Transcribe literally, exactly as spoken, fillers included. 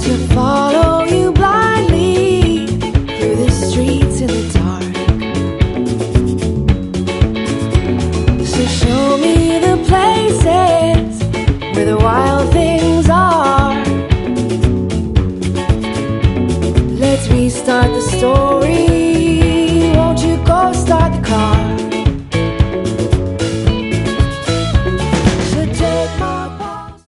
to follow you blindly through the streets in the dark. So show me the places where the wild things are. Let's restart the story.